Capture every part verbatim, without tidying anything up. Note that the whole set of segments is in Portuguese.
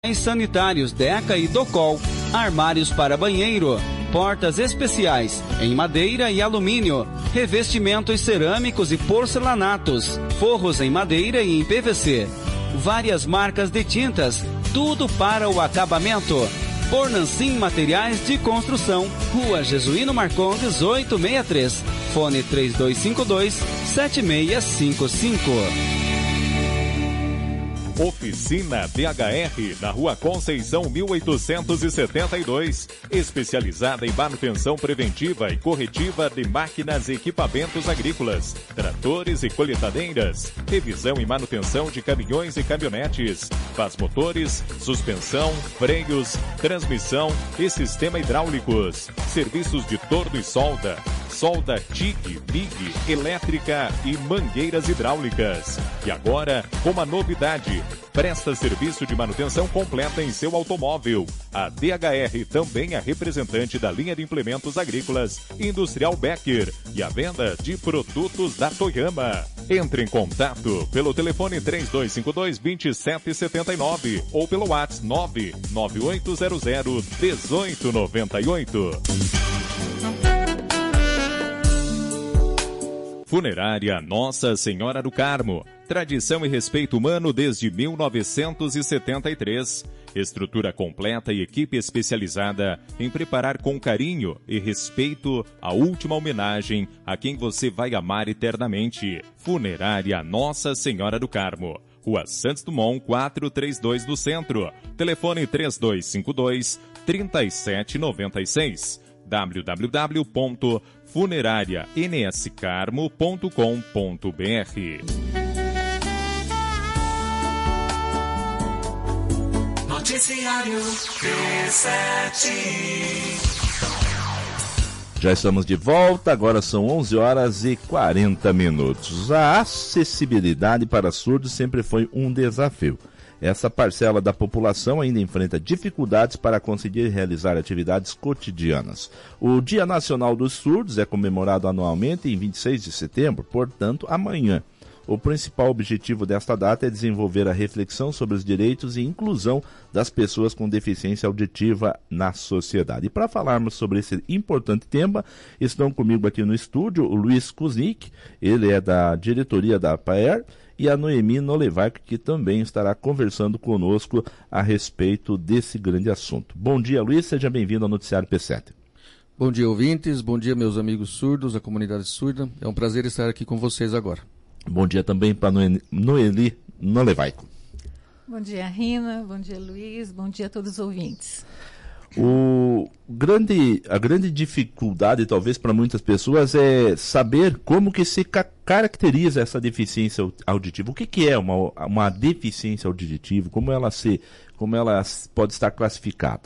Sanitários Deca e Docol, armários para banheiro, portas especiais em madeira e alumínio, revestimentos cerâmicos e porcelanatos, forros em madeira e em P V C, várias marcas de tintas, tudo para o acabamento. Ornancim Materiais de Construção, Rua Jesuíno Marcon dezoito sessenta e três, fone três dois cinco dois, sete seis cinco cinco. Oficina D H R, na Rua Conceição mil oitocentos e setenta e dois, especializada em manutenção preventiva e corretiva de máquinas e equipamentos agrícolas, tratores e colheitadeiras, revisão e manutenção de caminhões e caminhonetes, faz motores, suspensão, freios, transmissão e sistema hidráulicos, serviços de torno e solda, solda T I G, M I G, elétrica e mangueiras hidráulicas. E agora, com uma novidade, presta serviço de manutenção completa em seu automóvel. A D H R também é representante da linha de implementos agrícolas Industrial Becker e a venda de produtos da Toyama. Entre em contato pelo telefone três dois cinco dois, dois sete sete nove ou pelo WhatsApp nove nove oito zero zero, um oito nove oito. Funerária Nossa Senhora do Carmo. Tradição e respeito humano desde mil novecentos e setenta e três. Estrutura completa e equipe especializada em preparar com carinho e respeito a última homenagem a quem você vai amar eternamente. Funerária Nossa Senhora do Carmo. Rua Santos Dumont, quatrocentos e trinta e dois do Centro. Telefone três dois cinco dois, três sete nove seis. w w w ponto funerária n s carmo ponto com ponto b r. Noticiário P sete. Já estamos de volta, agora são onze horas e quarenta minutos. A acessibilidade para surdos sempre foi um desafio. Essa parcela da população ainda enfrenta dificuldades para conseguir realizar atividades cotidianas. O Dia Nacional dos Surdos é comemorado anualmente em vinte e seis de setembro, portanto, amanhã. O principal objetivo desta data é desenvolver a reflexão sobre os direitos e inclusão das pessoas com deficiência auditiva na sociedade. E para falarmos sobre esse importante tema, estão comigo aqui no estúdio o Luiz Kuznick, ele é da diretoria da APAER, e a Noemi Nolevaico, que também estará conversando conosco a respeito desse grande assunto. Bom dia, Luiz, seja bem-vindo ao Noticiário P sete. Bom dia, ouvintes, bom dia, meus amigos surdos, a comunidade surda. É um prazer estar aqui com vocês agora. Bom dia também para Noeli Nolevaico. Bom dia, Rina, bom dia, Luiz, bom dia a todos os ouvintes. O grande, a grande dificuldade, talvez, para muitas pessoas é saber como que se ca- caracteriza essa deficiência auditiva. O que, que é uma, uma deficiência auditiva? Como ela, se, como ela pode estar classificada?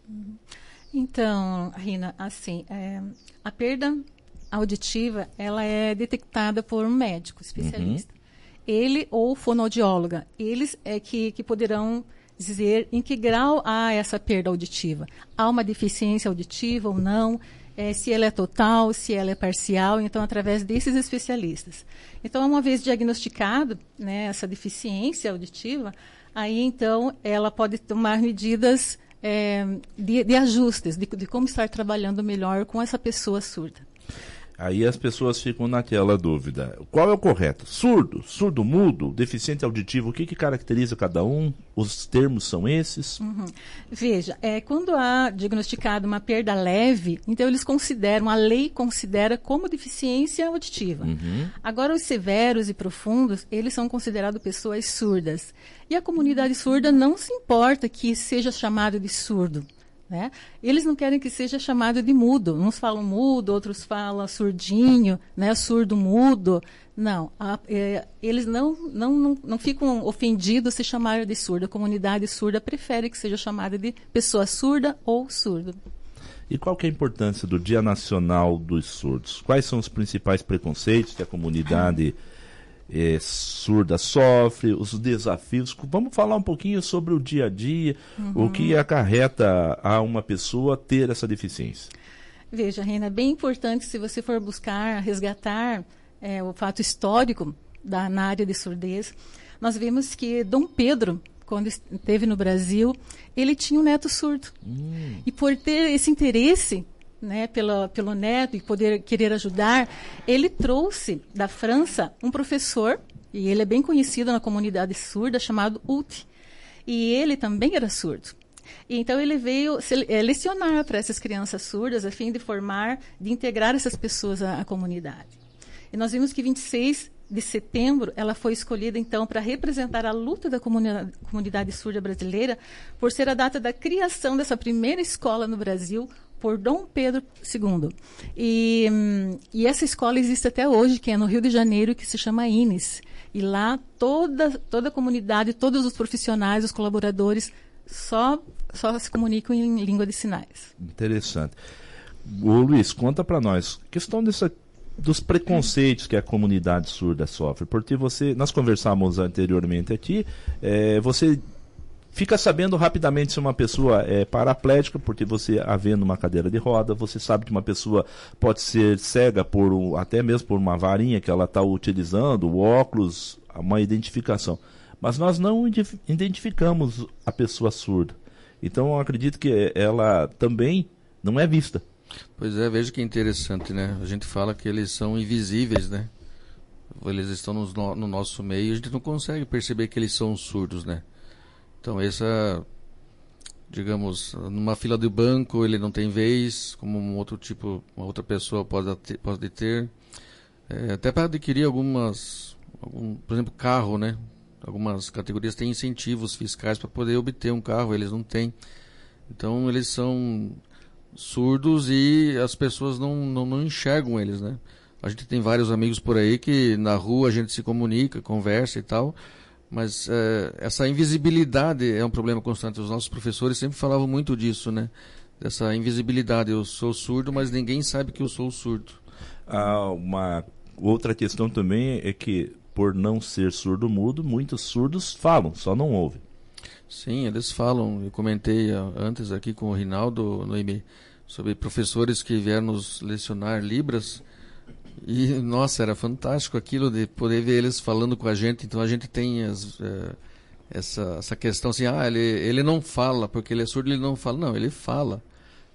Então, Rina, assim, é, a perda auditiva, ela é detectada por um médico especialista. Uhum. Ele ou fonoaudióloga, eles é que, que poderão dizer em que grau há essa perda auditiva. Há uma deficiência auditiva ou não, é, se ela é total, se ela é parcial, então através desses especialistas. Então, uma vez diagnosticado, né, essa deficiência auditiva, aí então ela pode tomar medidas é, de, de ajustes, de, de como estar trabalhando melhor com essa pessoa surda. Aí as pessoas ficam naquela dúvida. Qual é o correto? Surdo, surdo-mudo, deficiente auditivo, o que, que caracteriza cada um? Os termos são esses? Uhum. Veja, é, quando há diagnosticado uma perda leve, então eles consideram, a lei considera como deficiência auditiva. Uhum. Agora, os severos e profundos, eles são considerados pessoas surdas. E a comunidade surda não se importa que seja chamado de surdo. Né? Eles não querem que seja chamado de mudo. Uns falam mudo, outros falam surdinho, né? Surdo-mudo. Não, a, é, eles não, não, não, não ficam ofendidos se chamarem de surdo. A comunidade surda prefere que seja chamada de pessoa surda ou surdo. E qual que é a importância do Dia Nacional dos Surdos? Quais são os principais preconceitos que a comunidade É, surda sofre, os desafios? Vamos falar um pouquinho sobre o dia a dia, uhum. O que acarreta a uma pessoa ter essa deficiência. Veja, Reina, é bem importante, se você for buscar, resgatar é, o fato histórico da, na área de surdez, nós vemos que Dom Pedro, quando esteve no Brasil, ele tinha um neto surdo. Hum. E por ter esse interesse, né, pelo, pelo neto e poder querer ajudar, ele trouxe da França um professor, e ele é bem conhecido na comunidade surda, chamado Ult. E ele também era surdo. E então ele veio é, lecionar para essas crianças surdas, a fim de formar, de integrar essas pessoas à, à comunidade. E nós vimos que vinte e seis de setembro, ela foi escolhida, então, para representar a luta da comunidade, comunidade surda brasileira, por ser a data da criação dessa primeira escola no Brasil, por Dom Pedro segundo. E, e essa escola existe até hoje, que é no Rio de Janeiro, que se chama I N E S. E lá, toda, toda a comunidade, todos os profissionais, os colaboradores, só, só se comunicam em língua de sinais. Interessante. Ô, Luiz, conta para nós, questão dessa dos preconceitos que a comunidade surda sofre, porque você, nós conversamos anteriormente aqui, é, você fica sabendo rapidamente se uma pessoa é paraplégica, porque você a vê numa cadeira de roda, você sabe que uma pessoa pode ser cega por um, até mesmo por uma varinha que ela está utilizando, o óculos, uma identificação. Mas nós não identificamos a pessoa surda. Então eu acredito que ela também não é vista. Pois é, veja que interessante, né? A gente fala que eles são invisíveis, né? Eles estão no, no nosso meio e a gente não consegue perceber que eles são surdos, né? Então, essa, digamos, numa fila de banco ele não tem vez, como um outro tipo, uma outra pessoa pode ter. Pode ter. É, até para adquirir algumas, algum, por exemplo, carro, né? Algumas categorias têm incentivos fiscais para poder obter um carro, eles não têm. Então, eles são surdos e as pessoas não, não, não enxergam eles, né? A gente tem vários amigos por aí que na rua a gente se comunica, conversa e tal, mas é, essa invisibilidade é um problema constante. Os nossos professores sempre falavam muito disso, né? Dessa invisibilidade. Eu sou surdo, mas ninguém sabe que eu sou surdo. Ah, uma outra questão também é que, por não ser surdo-mudo, muitos surdos falam, só não ouvem. Sim, eles falam. Eu comentei antes aqui com o Rinaldo Noemi sobre professores que vieram nos lecionar Libras e, nossa, era fantástico aquilo de poder ver eles falando com a gente. Então a gente tem as, é, essa, essa questão assim, ah, ele, ele não fala, porque ele é surdo, ele não fala. Não, ele fala.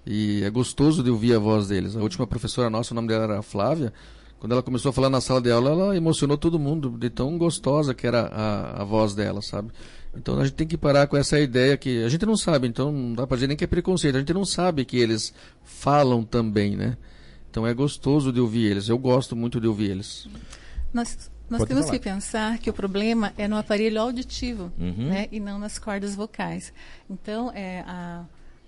E é gostoso de ouvir a voz deles. A última professora nossa, o nome dela era a Flávia. Quando ela começou a falar na sala de aula, ela emocionou todo mundo, de tão gostosa que era a, a voz dela, sabe? Então a gente tem que parar com essa ideia que a gente não sabe, então não dá para dizer nem que é preconceito, a gente não sabe que eles falam também, né? Então é gostoso de ouvir eles, eu gosto muito de ouvir eles. Nós, nós temos falar. que pensar que o problema é no aparelho auditivo, uhum. né? E não nas cordas vocais. Então é, a,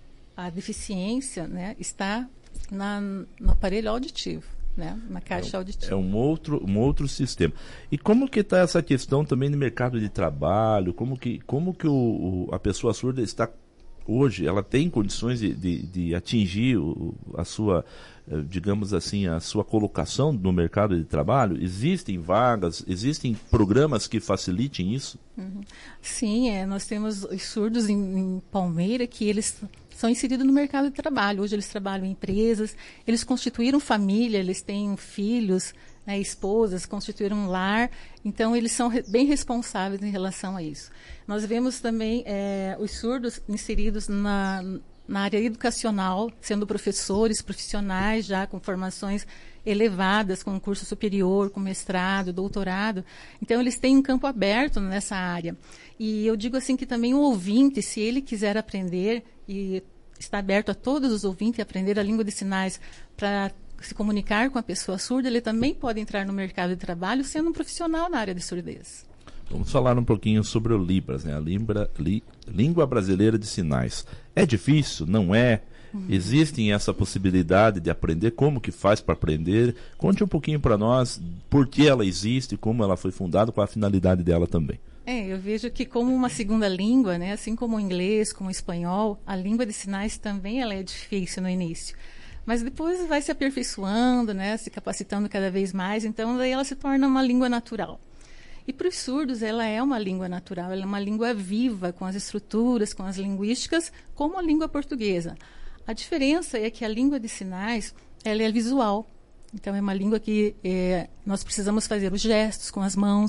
a deficiência, né, está na, no aparelho auditivo. Né? Na caixa é, auditiva. É um outro, um outro sistema. E como que está essa questão também no mercado de trabalho? Como que, como que o, o, a pessoa surda está hoje? Ela tem condições de, de, de atingir o, a sua, digamos assim, a sua colocação no mercado de trabalho? Existem vagas? Existem programas que facilitem isso? Uhum. Sim, é, nós temos os surdos em, em Palmeira que eles são inseridos no mercado de trabalho. Hoje eles trabalham em empresas, eles constituíram família, eles têm filhos, né, esposas, constituíram um lar, então eles são re- bem responsáveis em relação a isso. Nós vemos também é, os surdos inseridos na, na área educacional, sendo professores, profissionais já com formações elevadas, com curso superior, com mestrado, doutorado. Então, eles têm um campo aberto nessa área. E eu digo assim que também o ouvinte, se ele quiser aprender, e está aberto a todos os ouvintes a aprender a língua de sinais para se comunicar com a pessoa surda, ele também pode entrar no mercado de trabalho sendo um profissional na área de surdez. Vamos falar um pouquinho sobre o Libras, né? A Libra, li, Língua Brasileira de Sinais. É difícil? Não é? Uhum. Existe essa possibilidade de aprender? Como que faz para aprender? Conte um pouquinho para nós por que ela existe, como ela foi fundada, qual a finalidade dela também. É, eu vejo que como uma segunda língua, né, assim como o inglês, como o espanhol, a língua de sinais também ela é difícil no início. Mas depois vai se aperfeiçoando, né, se capacitando cada vez mais, então daí ela se torna uma língua natural. E para os surdos ela é uma língua natural, ela é uma língua viva, com as estruturas, com as linguísticas, como a língua portuguesa. A diferença é que a língua de sinais ela é visual. Então, é uma língua que é, nós precisamos fazer os gestos com as mãos,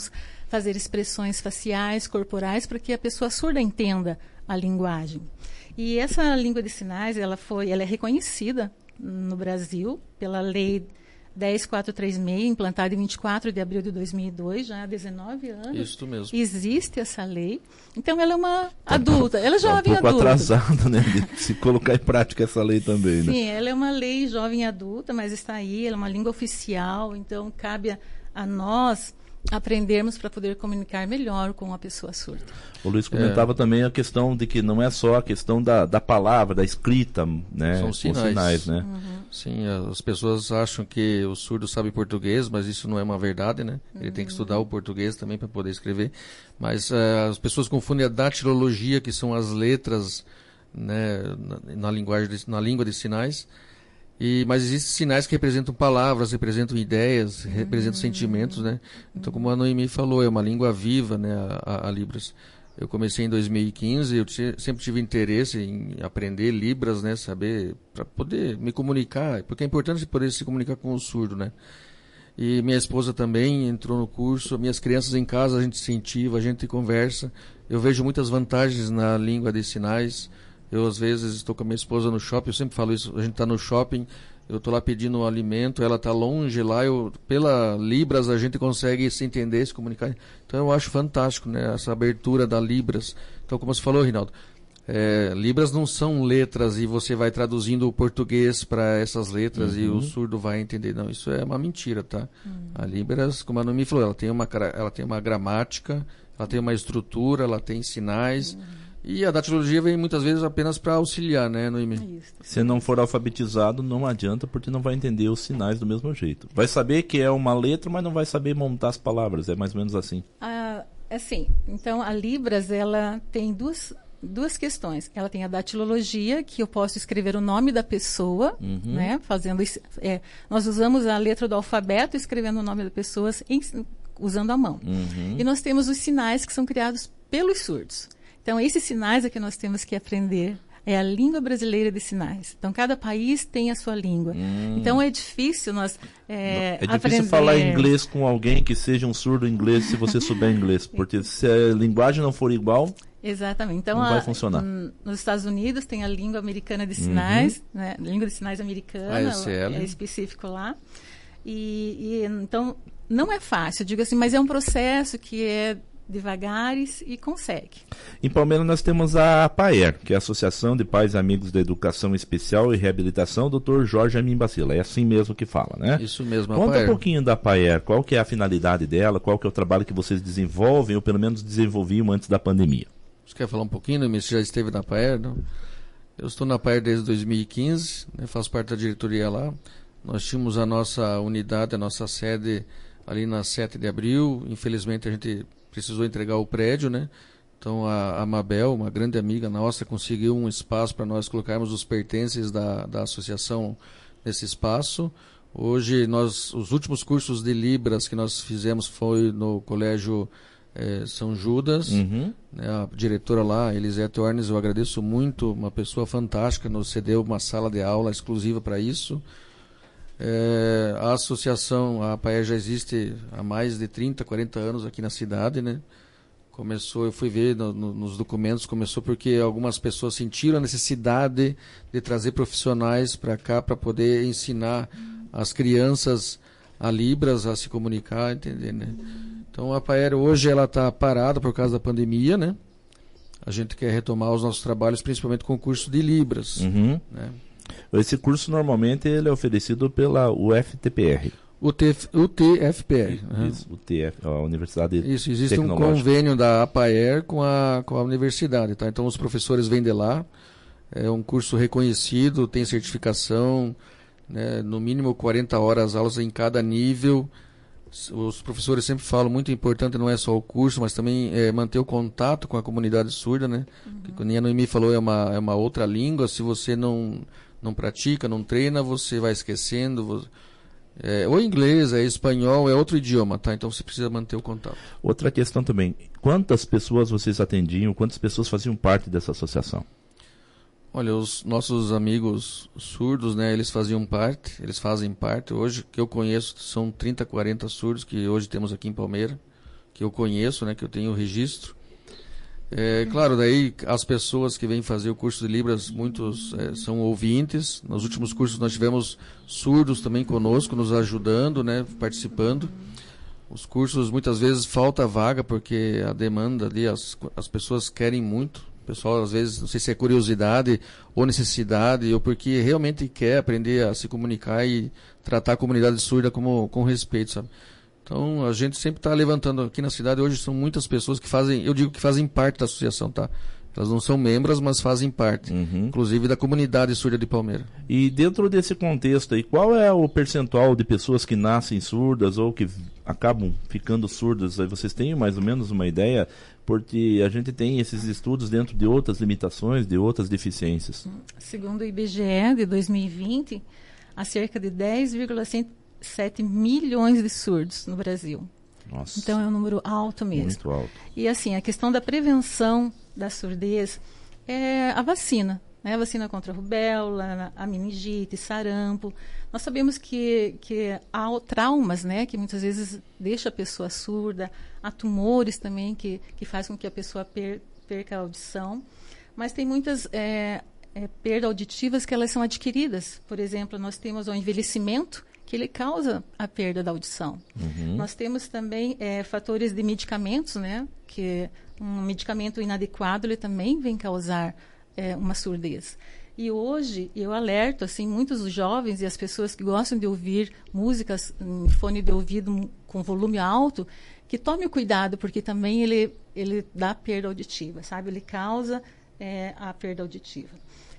fazer expressões faciais, corporais, para que a pessoa surda entenda a linguagem. E essa língua de sinais, ela foi, ela é reconhecida no Brasil pela Lei dez mil quatrocentos e trinta e seis, implantada em vinte e quatro de abril de dois mil e dois, já há dezenove anos. Isso mesmo. Existe essa lei. Então, ela é uma adulta, ela é jovem um pouco adulta. atrasado, né, de se colocar em prática essa lei também, né? Sim, ela é uma lei jovem adulta, mas está aí, ela é uma língua oficial, então cabe a, a nós aprendermos para poder comunicar melhor com a pessoa surda. O Luiz comentava é. também a questão de que não é só a questão da, da palavra, da escrita, né? São sinais, sinais, né? Uhum. Sim, as pessoas acham que o surdo sabe português, mas isso não é uma verdade, né? Ele uhum. tem que estudar o português também para poder escrever. Mas uh, as pessoas confundem a datilologia, que são as letras, né, na, na linguagem de, na língua de sinais. E, mas existem sinais que representam palavras, representam ideias, uhum. representam sentimentos, né? Então, como a Noemi falou, é uma língua viva, né, a, a Libras. Eu comecei em dois mil e quinze, eu t- sempre tive interesse em aprender Libras, né, saber, para poder me comunicar, porque é importante poder se comunicar com o surdo, né? E minha esposa também entrou no curso, minhas crianças em casa a gente incentiva, a gente conversa. Eu vejo muitas vantagens na língua de sinais. Eu, às vezes, estou com a minha esposa no shopping, eu sempre falo isso, a gente está no shopping, eu estou lá pedindo um alimento, ela está longe lá, eu, pela Libras a gente consegue se entender, se comunicar. Então eu acho fantástico, né, essa abertura da Libras. Então, como você falou, Rinaldo, é, Libras não são letras e você vai traduzindo o português para essas letras uhum. e o surdo vai entender. Não, isso é uma mentira, tá? Uhum. A Libras, como a Noemi falou, ela tem uma, ela tem uma gramática, ela tem uma estrutura, ela tem sinais... Uhum. E a datilologia vem muitas vezes apenas para auxiliar, né, Noemi? Se não for alfabetizado, não adianta, porque não vai entender os sinais do mesmo jeito. Vai saber que é uma letra, mas não vai saber montar as palavras. É mais ou menos assim. Ah, assim, então a Libras, ela tem duas, duas questões. Ela tem a datilologia, que eu posso escrever o nome da pessoa, uhum. né, fazendo isso. É, nós usamos a letra do alfabeto escrevendo o nome da pessoa em, usando a mão. Uhum. E nós temos os sinais que são criados pelos surdos. Então, esses sinais é que nós temos que aprender. É a língua brasileira de sinais. Então, cada país tem a sua língua. Hum. Então, é difícil nós é, É difícil aprender... falar inglês com alguém que seja um surdo inglês se você souber inglês. Porque se a linguagem não for igual, exatamente. Então, não a, vai funcionar. N- nos Estados Unidos tem a língua americana de sinais, uhum. né? Língua de sinais americana, A S L. é específico lá. E, e, então, não é fácil, eu digo assim, mas é um processo que é devagares e consegue. Em Palmeiras nós temos a APAER, que é a Associação de Pais e Amigos da Educação Especial e Reabilitação, doutor Jorge Amin Bacila. É assim mesmo que fala, né? Isso mesmo, Conta APAER. um pouquinho da APAER, qual que é a finalidade dela, qual que é o trabalho que vocês desenvolvem, ou pelo menos desenvolviam antes da pandemia. Você quer falar um pouquinho, Noemi? Você já esteve na APAER, não? Eu estou na APAER desde dois mil e quinze, né? Faço parte da diretoria lá. Nós tínhamos a nossa unidade, a nossa sede ali na sete de abril. Infelizmente a gente precisou entregar o prédio, né? Então a, a Mabel, uma grande amiga nossa, conseguiu um espaço para nós colocarmos os pertences da, da associação nesse espaço. Hoje, nós, os últimos cursos de Libras que nós fizemos foi no Colégio eh, São Judas. Uhum. Né? A diretora lá, Elisete Ornes, eu agradeço muito, uma pessoa fantástica, nos cedeu uma sala de aula exclusiva para isso. É, a associação, a APAER já existe há mais de trinta, quarenta anos aqui na cidade, né? Começou, eu fui ver no, no, nos documentos, começou porque algumas pessoas sentiram a necessidade de trazer profissionais para cá para poder ensinar as crianças a Libras, a se comunicar, entender, né? Então a APAER hoje ela está parada por causa da pandemia, né? A gente quer retomar os nossos trabalhos, principalmente com o curso de Libras, uhum. né? Esse curso normalmente ele é oferecido pela U F T P R. U T F P R. Isso, uhum. U T F, a Universidade Isso, existe um convênio da APAER com a, com a universidade, tá? Então os professores vêm de lá, é um curso reconhecido, tem certificação, né? No mínimo quarenta horas aulas em cada nível. Os professores sempre falam, muito importante não é só o curso, mas também é manter o contato com a comunidade surda, né? Uhum. Que, como a Noemi falou, é uma, é uma outra língua, se você não, não pratica, não treina, você vai esquecendo. Você, é, ou inglês, é espanhol, é outro idioma, tá? Então você precisa manter o contato. Outra questão também, quantas pessoas vocês atendiam, quantas pessoas faziam parte dessa associação? Olha, os nossos amigos surdos, né, eles faziam parte, eles fazem parte. Hoje, que eu conheço, são trinta, quarenta surdos que hoje temos aqui em Palmeira. que eu conheço, né, que eu tenho registro. É, claro, daí as pessoas que vêm fazer o curso de Libras, muitos é, são ouvintes. Nos últimos cursos nós tivemos surdos também conosco, nos ajudando, né, participando. Os cursos muitas vezes falta vaga porque a demanda ali, as, as pessoas querem muito. O pessoal às vezes, não sei se é curiosidade ou necessidade, ou porque realmente quer aprender a se comunicar e tratar a comunidade surda como, com respeito, sabe? Então, a gente sempre está levantando aqui na cidade. Hoje são muitas pessoas que fazem, eu digo que fazem parte da associação, tá? Elas não são membros, mas fazem parte, uhum. inclusive da comunidade surda de Palmeira. E dentro desse contexto aí, qual é o percentual de pessoas que nascem surdas ou que acabam ficando surdas? Aí vocês têm mais ou menos uma ideia? Porque a gente tem esses estudos dentro de outras limitações, de outras deficiências. Segundo o I B G E de dois mil e vinte, há cerca de dez vírgula sete milhões de surdos no Brasil. Nossa. Então é um número alto mesmo. Muito alto. E assim, a questão da prevenção da surdez é a vacina, né? A vacina contra a rubéola, a meningite, sarampo. Nós sabemos que, que há traumas, né, que muitas vezes deixa a pessoa surda, há tumores também que, que fazem com que a pessoa per, perca a audição, mas tem muitas é, é, perdas auditivas que elas são adquiridas. Por exemplo, nós temos o envelhecimento, que ele causa a perda da audição. Uhum. Nós temos também é, fatores de medicamentos, né? Que um medicamento inadequado ele também vem causar é, uma surdez. E hoje eu alerto assim muitos jovens e as pessoas que gostam de ouvir músicas em fone de ouvido com volume alto, que tome cuidado porque também ele ele dá perda auditiva, sabe? Ele causa é, a perda auditiva.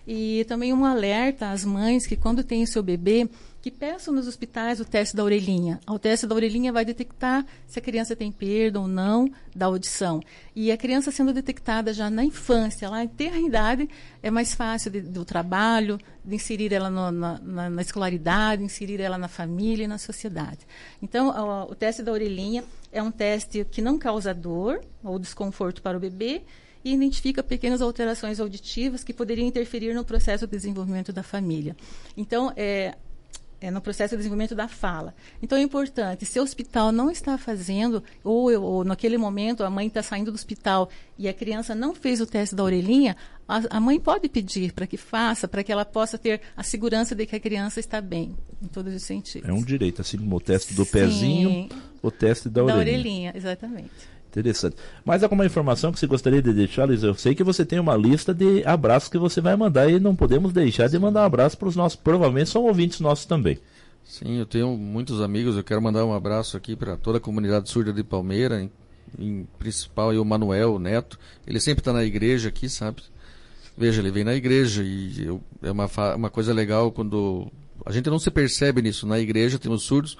E também um alerta às mães que quando tem o seu bebê, que peçam nos hospitais o teste da orelhinha. O teste da orelhinha vai detectar se a criança tem perda ou não da audição. E a criança sendo detectada já na infância, lá em tenra idade, é mais fácil de, do trabalho, de inserir ela no, na, na, na escolaridade, inserir ela na família e na sociedade. Então, o, o teste da orelhinha é um teste que não causa dor ou desconforto para o bebê, e identifica pequenas alterações auditivas que poderiam interferir no processo de desenvolvimento da família. Então, é, é no processo de desenvolvimento da fala. Então, é importante, se o hospital não está fazendo, ou, ou naquele momento a mãe está saindo do hospital e a criança não fez o teste da orelhinha, a, a mãe pode pedir para que faça, para que ela possa ter a segurança de que a criança está bem, em todos os sentidos. É um direito, assim como o teste do Sim, pezinho, o teste da, da orelhinha. Da orelhinha, exatamente. Interessante. Mas alguma informação que você gostaria de deixar, Luiz? Eu sei que você tem uma lista de abraços que você vai mandar e não podemos deixar de mandar um abraço para os nossos, provavelmente são ouvintes nossos também. Sim, eu tenho muitos amigos, eu quero mandar um abraço aqui para toda a comunidade surda de Palmeira, em, em principal o Manuel, o Neto, ele sempre está na igreja aqui, sabe? Veja, ele vem na igreja e eu, é uma, uma coisa legal quando a gente não se percebe nisso, na igreja temos surdos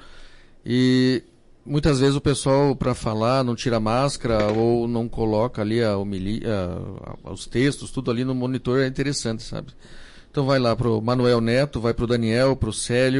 e muitas vezes o pessoal, para falar, não tira máscara ou não coloca ali a homilia, a, a, os textos, tudo ali no monitor é interessante, sabe? Então vai lá pro Manuel Neto, vai pro Daniel, pro Célio,